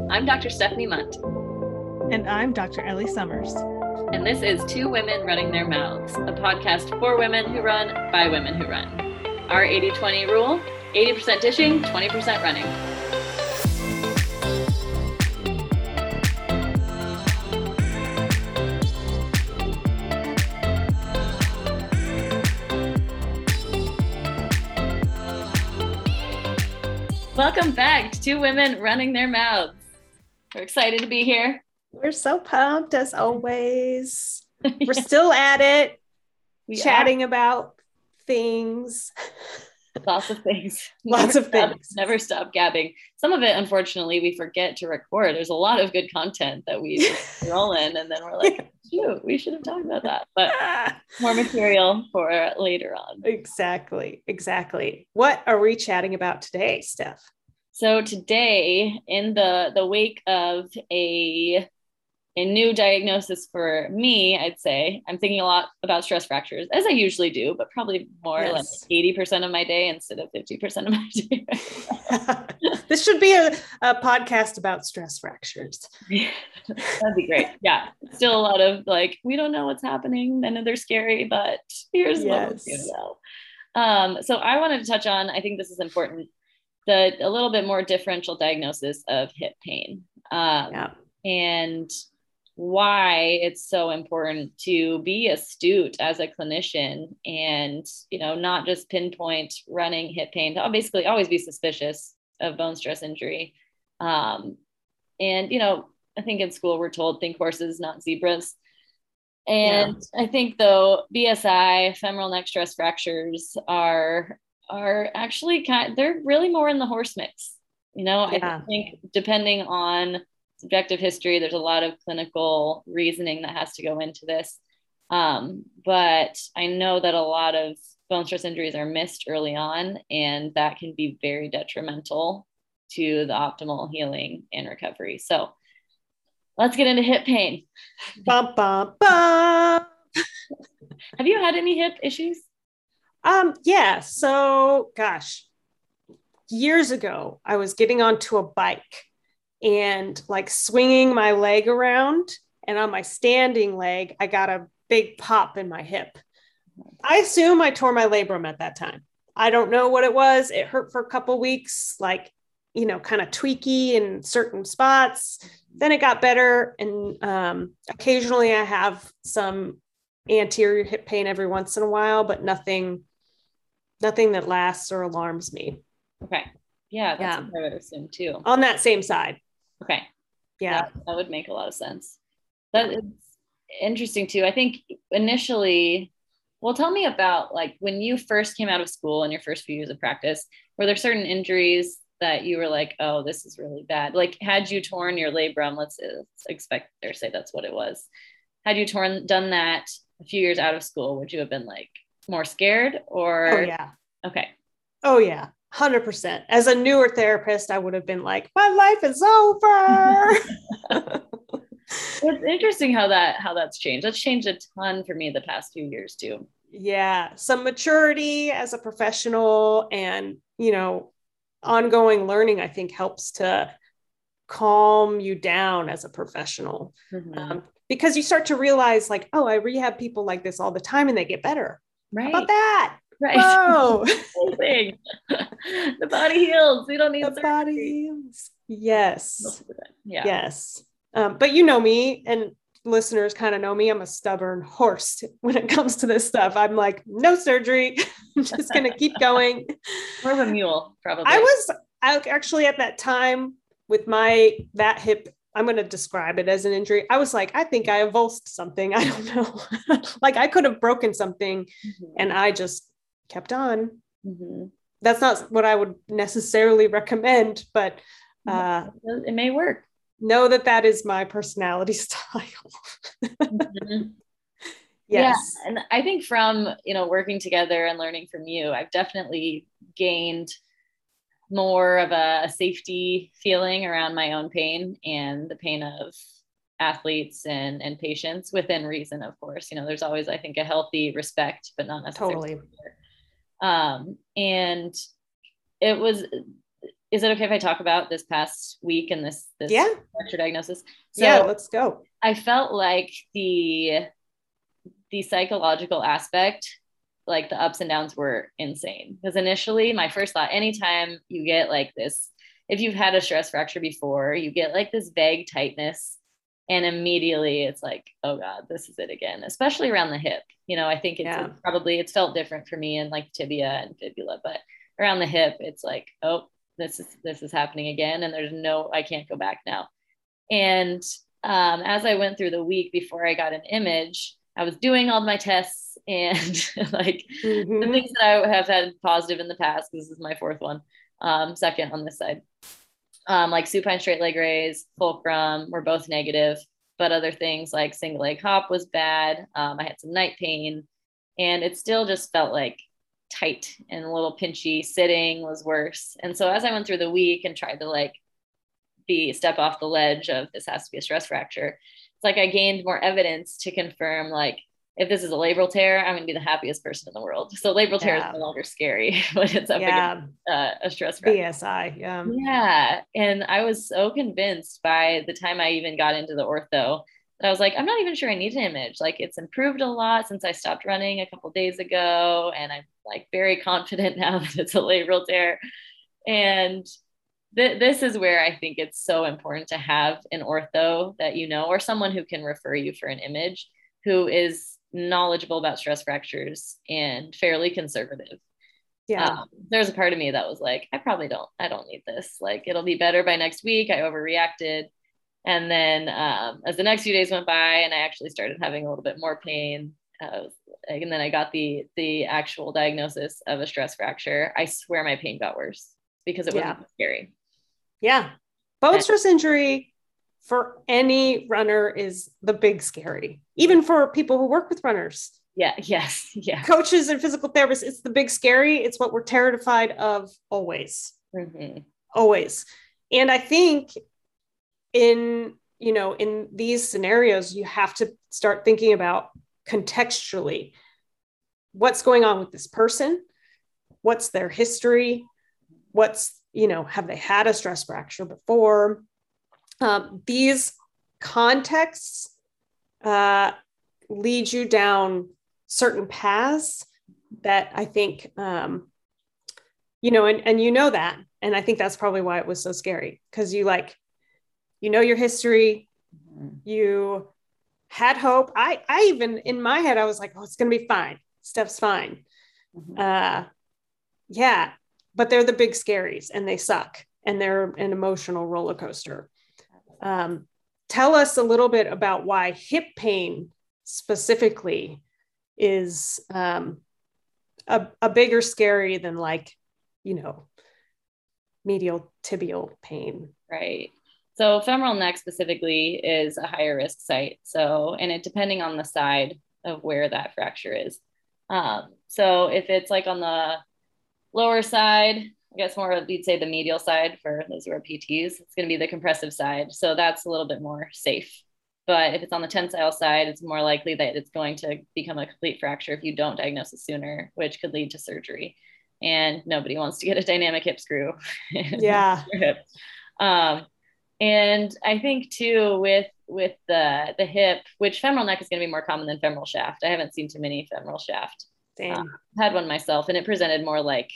I'm Dr. Stephanie Munt, And I'm Dr. Ellie Summers. and this is Two Women Running Their Mouths, a podcast for women who run by women who run. Our 80-20 rule, 80% dishing, 20% running. Welcome back to Two Women Running Their Mouths. We're excited to be here. We're so pumped as always. We're still at it, chatting about things. Lots of things. Lots of things. Never stop gabbing. Some of it, unfortunately, we forget to record. There's a lot of good content that we just roll in, and then we're like, shoot, we should have talked about that. But more material for later on. Exactly. What are we chatting about today, Steph? So today, in the wake of a new diagnosis for me, I'd say I'm thinking a lot about stress fractures, as I usually do, but probably more like 80% of my day instead of 50% of my day. This should be a podcast about stress fractures. That'd be great. Yeah. Still a lot of like, we don't know what's happening. I know they're scary, but here's what we do know. So I wanted to touch on, I think this is important, a little bit more differential diagnosis of hip pain. And why it's so important to be astute as a clinician and, not just pinpoint running hip pain, to basically always be suspicious of bone stress injury. And, I think in school we're told think horses, not zebras. And I think though BSI, femoral neck stress fractures are actually they're really more in the horse mix. I think depending on subjective history, there's a lot of clinical reasoning that has to go into this. But I know that a lot of bone stress injuries are missed early on, and that can be very detrimental to the optimal healing and recovery. So let's get into hip pain. Bum, bum, bum. Have you had any hip issues? Yeah. So, gosh, years ago, I was getting onto a bike and like swinging my leg around, and on my standing leg, I got a big pop in my hip. I assume I tore my labrum at that time. I don't know what it was. It hurt for a couple weeks, like, kind of tweaky in certain spots. Then it got better. And occasionally I have some anterior hip pain every once in a while, but nothing that lasts or alarms me. Okay. Yeah, that's what I would assume too. On that same side. Okay. Yeah. That would make a lot of sense. That is interesting too. I think initially, well, tell me about like when you first came out of school in your first few years of practice, were there certain injuries that you were like, oh, this is really bad? Like, had you torn your labrum, let's expect or say that's what it was. Had you done that a few years out of school, would you have been like more scared or? Oh, yeah. Okay. Oh, yeah. 100%. As a newer therapist, I would have been like, my life is over. It's interesting how that's changed. That's changed a ton for me the past few years too. Yeah. Some maturity as a professional and, ongoing learning, I think helps to calm you down as a professional. Mm-hmm. Because you start to realize like, oh, I rehab people like this all the time and they get better. Right. How about that? Right. Whoa. The body heals. We don't need the body heals. Yes. Yeah. Yes. But you know me, and listeners kind of know me. I'm a stubborn horse when it comes to this stuff. I'm like, no surgery. I'm just going to keep going. More of a mule, probably. I was actually at that time with that hip. I'm going to describe it as an injury. I was like, I think I avulsed something. I don't know. Like I could have broken something, and I just kept on. Mm-hmm. That's not what I would necessarily recommend, but it may work. Know that is my personality style. Mm-hmm. Yes. Yeah. And I think from, working together and learning from you, I've definitely gained more of a safety feeling around my own pain and the pain of athletes and patients within reason, of course. There's always, I think, a healthy respect, but not necessarily. Totally. And it was is it okay if I talk about this past week and this fracture diagnosis? So yeah, let's go. I felt like the psychological aspect, like the ups and downs, were insane. Because initially my first thought, anytime you get like this, if you've had a stress fracture before, you get like this vague tightness, and immediately it's like, oh God, this is it again, especially around the hip. You know, I think it's felt different for me in like tibia and fibula, but around the hip, it's like, oh, this is happening again. And I can't go back now. And as I went through the week before I got an image, I was doing all my tests, and like the things that I have had positive in the past, this is my fourth one, second on this side, like supine straight leg raise, fulcrum were both negative, but other things like single leg hop was bad. I had some night pain, and it still just felt like tight and a little pinchy. Sitting was worse. And so as I went through the week and tried to like step off the ledge of this has to be a stress fracture, it's like I gained more evidence to confirm, like, if this is a labral tear, I'm going to be the happiest person in the world. So labral tear is no longer scary when it's up against a stress fracture. BSI. Yeah. And I was so convinced by the time I even got into the ortho that I was like, I'm not even sure I need an image. Like, it's improved a lot since I stopped running a couple of days ago. And I'm like very confident now that it's a labral tear. And this is where I think it's so important to have an ortho that, you know, or someone who can refer you for an image, who is knowledgeable about stress fractures and fairly conservative. There's a part of me that was like, I don't need this. Like, it'll be better by next week. I overreacted. And then as the next few days went by and I actually started having a little bit more pain, and then I got the actual diagnosis of a stress fracture, I swear my pain got worse because it wasn't scary. Yeah. Bone stress injury for any runner is the big scary, even for people who work with runners. Yeah. Yes. Yeah. Coaches and physical therapists, it's the big scary. It's what we're terrified of always. Always. And I think in these scenarios, you have to start thinking about contextually what's going on with this person, what's their history, have they had a stress fracture before? These contexts lead you down certain paths that I think, and that. And I think that's probably why it was so scary, because your history, you had hope. I even in my head, I was like, oh, it's going to be fine. Stuff's fine. But they're the big scaries and they suck and they're an emotional roller coaster. Tell us a little bit about why hip pain specifically is a bigger scary than medial tibial pain. Right. So femoral neck specifically is a higher risk site. So, and it depending on the side of where that fracture is. So if it's like on the lower side, I guess more, you'd say the medial side for those who are PTs, it's going to be the compressive side. So that's a little bit more safe. But if it's on the tensile side, it's more likely that it's going to become a complete fracture if you don't diagnose it sooner, which could lead to surgery. And nobody wants to get a dynamic hip screw. Yeah. And I think too, with the hip, which femoral neck is going to be more common than femoral shaft. I haven't seen too many femoral shaft. Had one myself, and it presented more like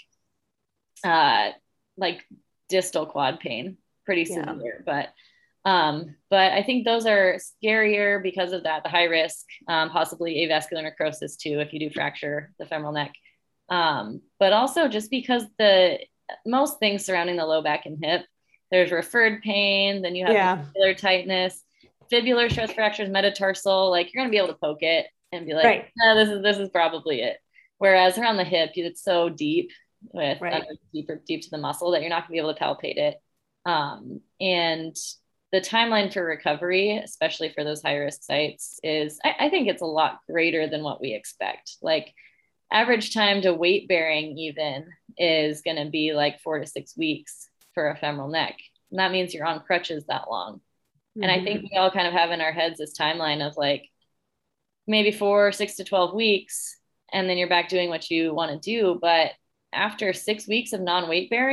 distal quad pain, pretty severe. But I think those are scarier because of that, the high risk, possibly avascular necrosis too, if you do fracture the femoral neck. But also just because most things surrounding the low back and hip, there's referred pain, then you have fibular tightness, fibular stress fractures, metatarsal, like you're going to be able to poke it and be like, this is probably it. Whereas around the hip, it's so deep deep to the muscle that you're not gonna be able to palpate it. And the timeline for recovery, especially for those high risk sites, is I think it's a lot greater than what we expect. Like average time to weight bearing even is going to be like 4 to 6 weeks for a femoral neck. And that means you're on crutches that long. And I think we all kind of have in our heads this timeline of like maybe 6 to 12 weeks, and then you're back doing what you want to do. But after 6 weeks of non-weight bearing,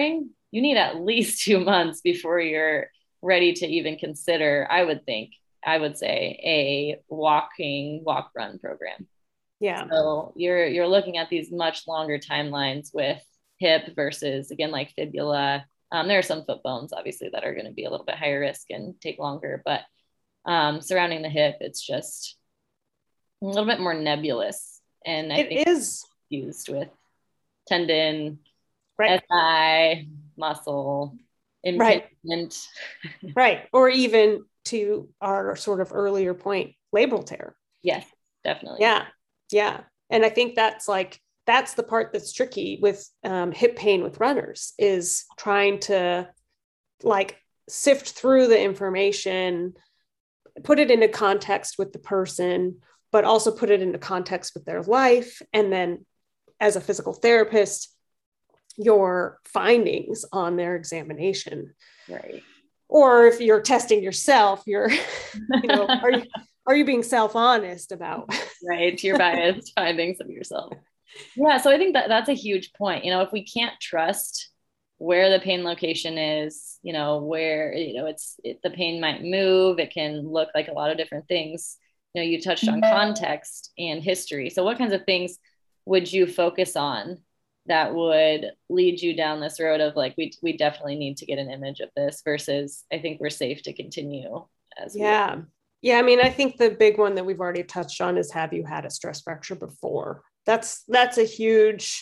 you need at least 2 months before you're ready to even consider, I would say, a walk run program. Yeah. So you're looking at these much longer timelines with hip versus, again, like fibula. There are some foot bones, obviously, that are going to be a little bit higher risk and take longer, but surrounding the hip, it's just a little bit more nebulous. And I think is used with tendon, right. SI, muscle, impingement. Right. Or even to our sort of earlier point, labral tear. Yes, definitely. Yeah. Yeah. And I think that's the part that's tricky with hip pain with runners, is trying to like sift through the information, put it into context with the person, but also put it into context with their life. And then as a physical therapist, your findings on their examination. Right. Or if you're testing yourself, you're, are you being self-honest about your biased findings of yourself? Yeah. So I think that's a huge point. If we can't trust where the pain location is, where, the pain might move, it can look like a lot of different things. You touched on context and history. So what kinds of things would you focus on that would lead you down this road of like, we definitely need to get an image of this versus I think we're safe to continue as yeah. I mean, I think the big one that we've already touched on is, have you had a stress fracture before? That's a huge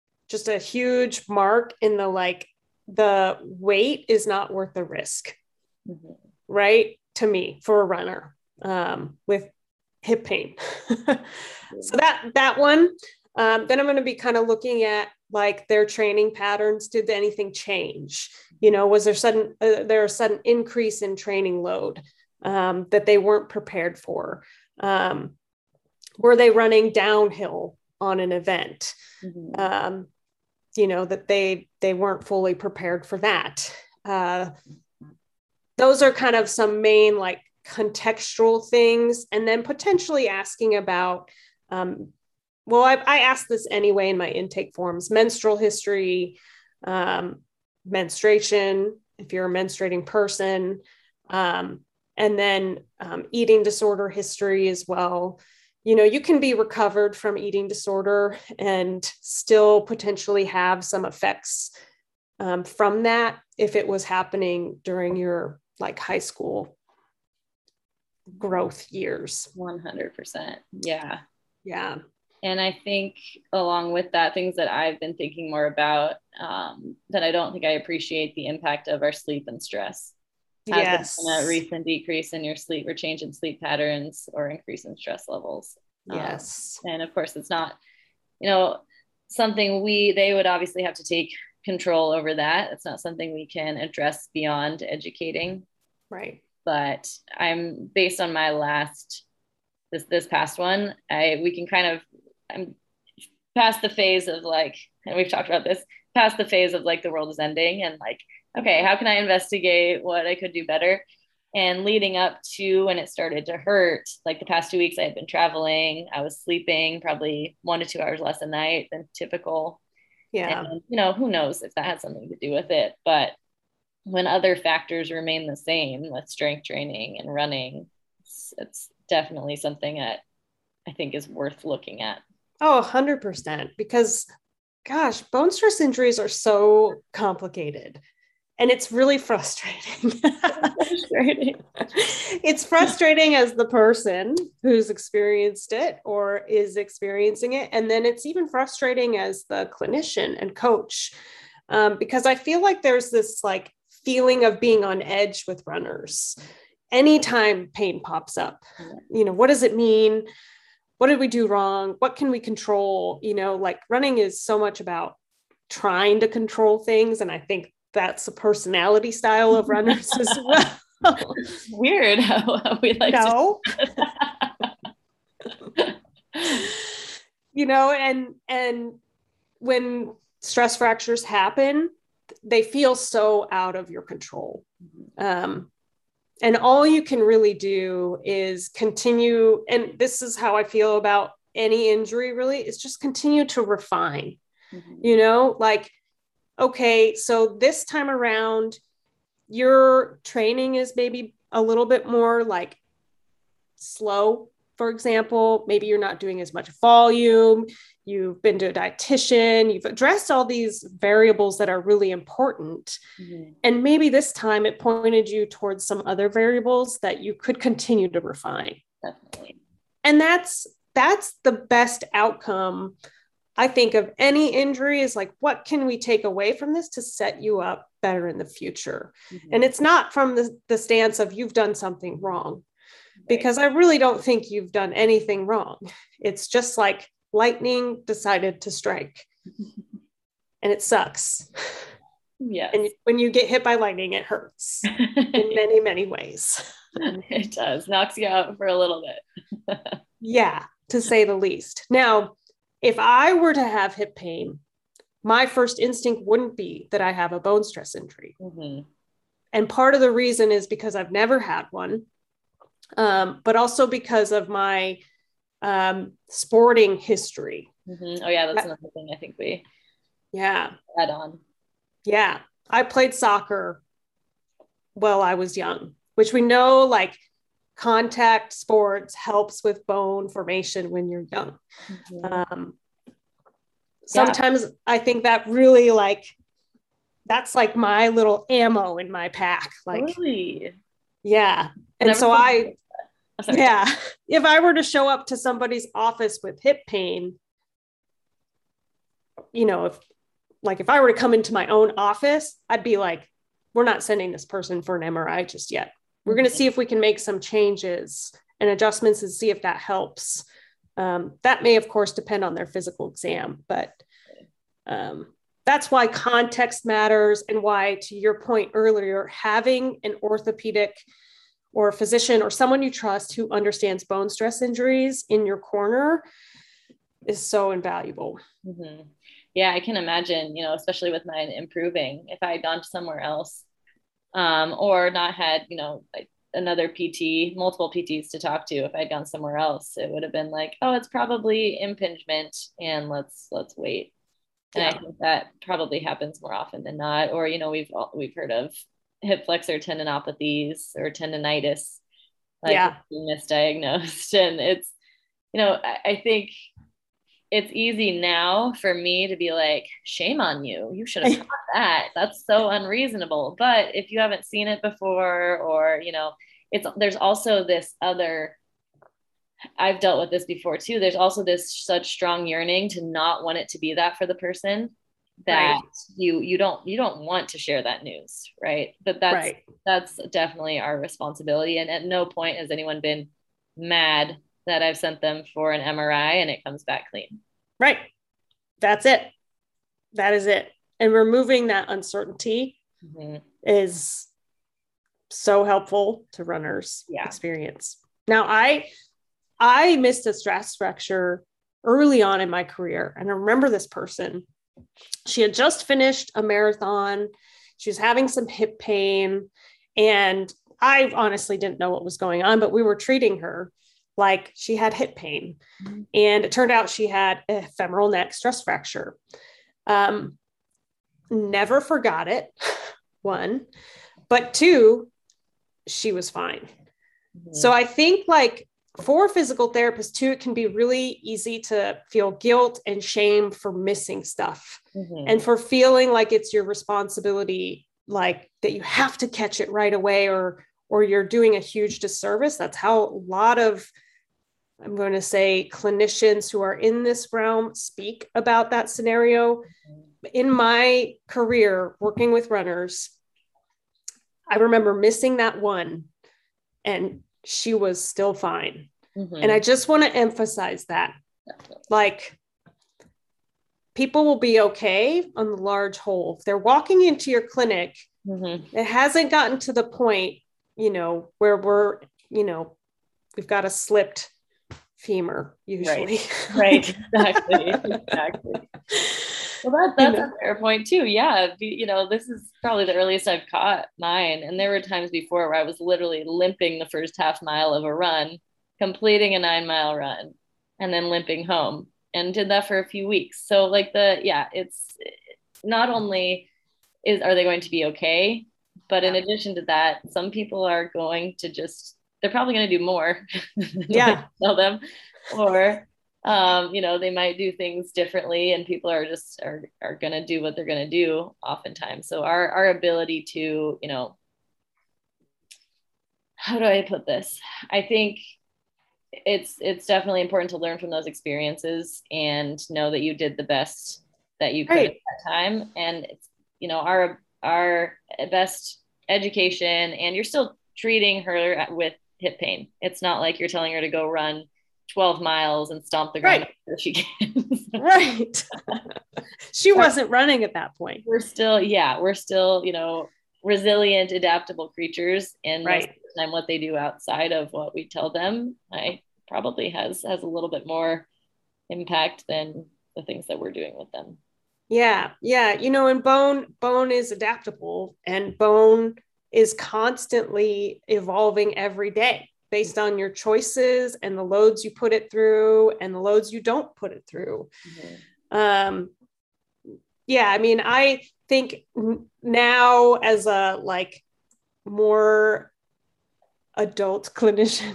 mark in the wait is not worth the risk, mm-hmm. right? To me, for a runner with hip pain. So that one, then I'm going to be kind of looking at like their training patterns. Did anything change? Was there a sudden increase in training load that they weren't prepared for? Were they running downhill on an event? Mm-hmm. That they weren't fully prepared for that. Those are kind of some main like contextual things. And then potentially asking about, I asked this anyway in my intake forms: menstrual history, menstruation, if you're a menstruating person, and then eating disorder history as well. You can be recovered from eating disorder and still potentially have some effects from that if it was happening during your like high school growth years. 100%. Yeah. Yeah. And I think along with that, things that I've been thinking more about that I don't think I appreciate the impact of our sleep and stress. Yes. A recent decrease in your sleep or change in sleep patterns or increase in stress levels. Yes. And of course, it's not, something they would obviously have to take control over that. It's not something we can address beyond educating. Right. But I'm based on my this past one, I'm past the phase of like, and we've talked about this, past the phase of like the world is ending and like, okay, how can I investigate what I could do better? And leading up to when it started to hurt, like the past 2 weeks, I had been traveling. I was sleeping probably 1 to 2 hours less a night than typical. Yeah. And, who knows if that had something to do with it. But when other factors remain the same with strength training and running, it's definitely something that I think is worth looking at. Oh, 100%. Because, gosh, bone stress injuries are so complicated. And it's really frustrating. It's frustrating as the person who's experienced it or is experiencing it. And then it's even frustrating as the clinician and coach, because I feel like there's this like feeling of being on edge with runners. Anytime pain pops up, what does it mean? What did we do wrong? What can we control? Like running is so much about trying to control things. And I think that's a personality style of runners as well. Weird how we like to and when stress fractures happen, they feel so out of your control. And all you can really do is continue, and this is how I feel about any injury really, is just continue to refine. Like okay, so this time around, your training is maybe a little bit more like slow, for example. Maybe you're not doing as much volume. You've been to a dietitian. You've addressed all these variables that are really important. Mm-hmm. And maybe this time it pointed you towards some other variables that you could continue to refine. Definitely. And that's the best outcome, I think, of any injury, is like, what can we take away from this to set you up better in the future? Mm-hmm. And it's not from the stance of you've done something wrong, because I really don't think you've done anything wrong. It's just like lightning decided to strike and it sucks. Yes. And when you get hit by lightning, it hurts in many, many ways. It does. Knocks you out for a little bit. Yeah, to say the least. Now, if I were to have hip pain, my first instinct wouldn't be that I have a bone stress injury. Mm-hmm. And part of the reason is because I've never had one, but also because of my sporting history. Mm-hmm. Oh yeah, that's another thing I think we add on. Yeah, I played soccer while I was young, which we know, like, contact sports helps with bone formation when you're young. Mm-hmm. Sometimes I think that really, like, that's like my little ammo in my pack. Like, really? Yeah. And so if I were to show up to somebody's office with hip pain, you know, if I were to come into my own office, I'd be like, we're not sending this person for an MRI just yet. We're going to see if we can make some changes and adjustments and see if that helps. That may, of course, depend on their physical exam, but that's why context matters, and why, to your point earlier, having an orthopedic or a physician or someone you trust who understands bone stress injuries in your corner is so invaluable. Mm-hmm. Yeah, I can imagine, especially with mine improving, if I had gone to somewhere else, or not had, like another PT, multiple PTs to talk to. If I'd gone somewhere else, it would have been like, oh, it's probably impingement, and let's wait. And I think that probably happens more often than not. Or, we've heard of hip flexor tendinopathies or tendinitis, like misdiagnosed. And it's, I think it's easy now for me to be like, shame on you. You should have thought that. That's so unreasonable. But if you haven't seen it before, or, there's also this other, I've dealt with this before too. There's also this such strong yearning to not want it to be that for the person, that you don't want to share that news. Right. But that's definitely our responsibility. And at no point has anyone been mad that I've sent them for an MRI and it comes back clean. Right. That's it. That is it. And removing that uncertainty is so helpful to runners' experience. Now, I missed a stress fracture early on in my career. And I remember this person. She had just finished a marathon. She was having some hip pain. And I honestly didn't know what was going on, but we were treating her like she had hip pain. And it turned out she had a femoral neck stress fracture. Never forgot it, one. But two, she was fine. So I think, like, for physical therapists too, it can be really easy to feel guilt and shame for missing stuff, and for feeling like it's your responsibility, like that you have to catch it right away, or you're doing a huge disservice. That's how a lot of, I'm going to say, clinicians who are in this realm speak about that scenario. In my career working with runners, I remember missing that one, and she was still fine. And I just want to emphasize that, like, people will be okay on the large whole. If they're walking into your clinic, it hasn't gotten to the point, where we're, we've got a slipped femur usually. Right. Exactly. Well, that's a fair point too. Yeah. This is probably the earliest I've caught mine. And there were times before where I was literally limping the first half mile of a run, completing a 9-mile run, and then limping home, and did that for a few weeks. So, like, it's not only are they going to be okay? But in addition to that, some people are going to they're probably going to do more than what you tell them, or they might do things differently, and people are going to do what they're going to do oftentimes. So our ability to, how do I put this? I think it's definitely important to learn from those experiences and know that you did the best that you could at that time. And it's, our best education, and you're still treating her with hip pain. It's not like you're telling her to go run 12 miles and stomp the ground so she can. Right. She wasn't running at that point. We're still, resilient, adaptable creatures. And most of the time what they do outside of what we tell them, probably has a little bit more impact than the things that we're doing with them. Yeah. And bone is adaptable, and bone is constantly evolving every day based on your choices and the loads you put it through and the loads you don't put it through. Mm-hmm. I think now, as a more adult clinician,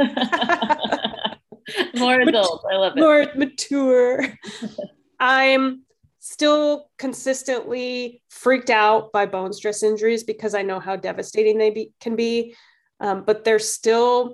more adult, I love it, more mature, I'm still consistently freaked out by bone stress injuries because I know how devastating they can be. But they're still,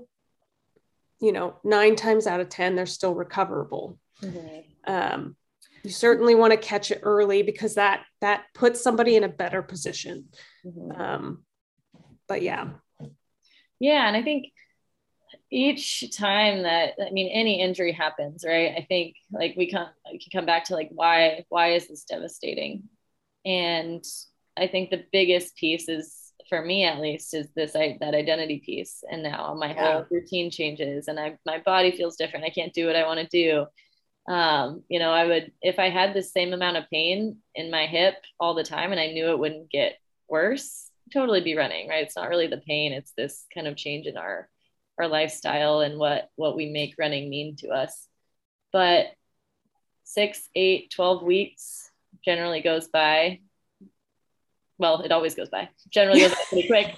9 times out of 10, they're still recoverable. Mm-hmm. You certainly want to catch it early because that puts somebody in a better position. Mm-hmm. But yeah. Yeah. And I think each time that, any injury happens, right? I think we can come back to why is this devastating? And I think the biggest piece is, for me at least, is that identity piece. And now my whole routine changes, and my body feels different. I can't do what I want to do. I would, if I had the same amount of pain in my hip all the time and I knew it wouldn't get worse, totally be running, right? It's not really the pain. It's this kind of change in our lifestyle and what we make running mean to us. But 6, 8, 12 weeks generally goes by. Well, it always goes by. Generally goes by pretty quick.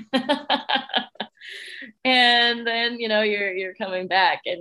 And then, you're coming back, and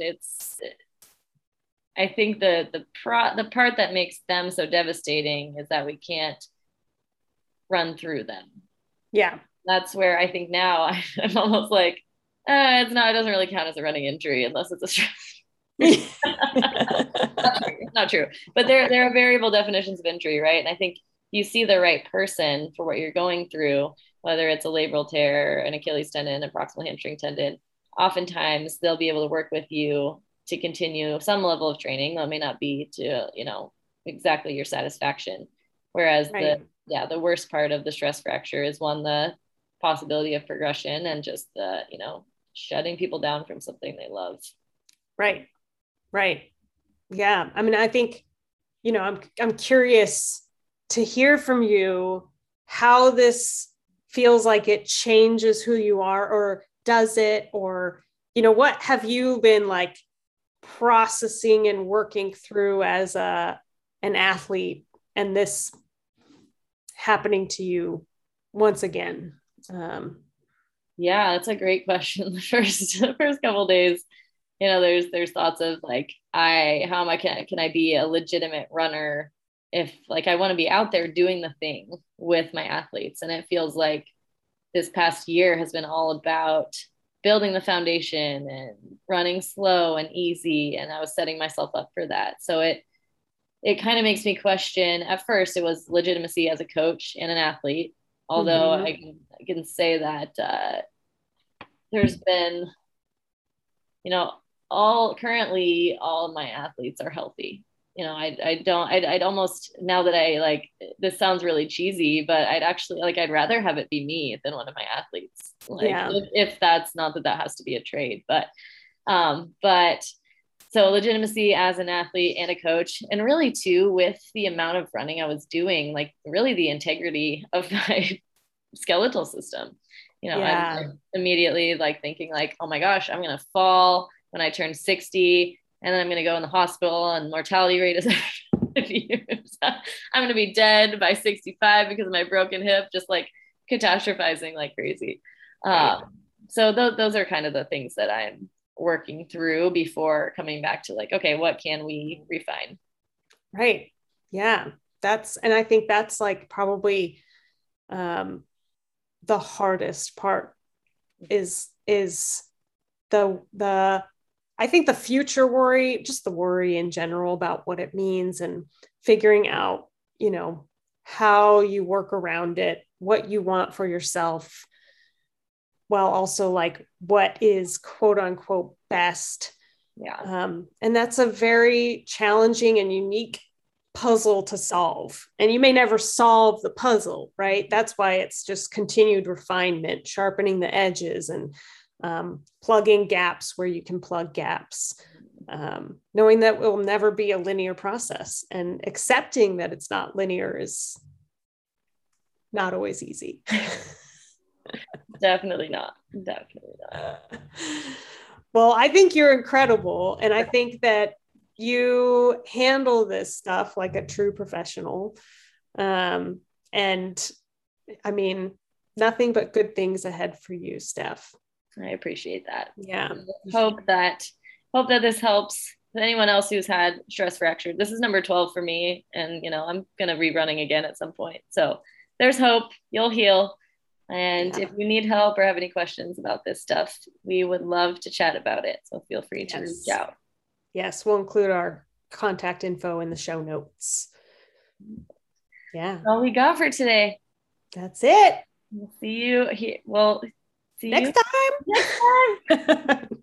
I think the part that makes them so devastating is that we can't run through them. Yeah. That's where I think now I'm almost like, it doesn't really count as a running injury unless it's a stress. Not true. But there are variable definitions of injury, right? And I think you see the right person for what you're going through, whether it's a labral tear, an Achilles tendon, a proximal hamstring tendon. Oftentimes they'll be able to work with you to continue some level of training. That may not be to, exactly your satisfaction. Whereas the worst part of the stress fracture is the possibility of progression and just the, shutting people down from something they love. Right. Yeah. I think, I'm curious to hear from you how this feels like it changes who you are, or does it, or, what have you been processing and working through as an athlete, and this happening to you once again? Yeah, that's a great question. The first couple of days, there's thoughts of can I be a legitimate runner if I want to be out there doing the thing with my athletes. And it feels like this past year has been all about building the foundation and running slow and easy. And I was setting myself up for that. So it kind of makes me question. At first it was legitimacy as a coach and an athlete. Although I can say that there's been, currently all of my athletes are healthy. I'd almost, now that this sounds really cheesy, but I'd rather have it be me than one of my athletes. If that's not that has to be a trade, but so legitimacy as an athlete and a coach, and really too, with the amount of running I was doing, really the integrity of my skeletal system. I'm immediately thinking oh my gosh, I'm going to fall when I turn 60, and then I'm going to go in the hospital, and mortality rate is years. I'm going to be dead by 65 because of my broken hip, just like catastrophizing like crazy. So those are kind of the things that I'm working through before coming back to like, okay, what can we refine? Right. Yeah. And I think that's like probably the hardest part is the I think the future worry, just the worry in general about what it means and figuring out, how you work around it, what you want for yourself, while also like what is quote unquote best. Yeah. And that's a very challenging and unique puzzle to solve. And you may never solve the puzzle, right? That's why it's just continued refinement, sharpening the edges and plugging gaps where you can plug gaps, knowing that it will never be a linear process, and accepting that it's not linear is not always easy. Definitely not. Well, I think you're incredible. And I think that you handle this stuff like a true professional. And I mean, nothing but good things ahead for you, Steph. I appreciate that. Yeah. Hope that this helps anyone else who's had stress fracture. This is number 12 for me. And, I'm going to be running again at some point. So there's hope. You'll heal. And if you need help or have any questions about this stuff, we would love to chat about it. So feel free to reach out. Yes, we'll include our contact info in the show notes. Yeah. All we got for today. That's it. We'll see you here. Well, see next you time. Next time.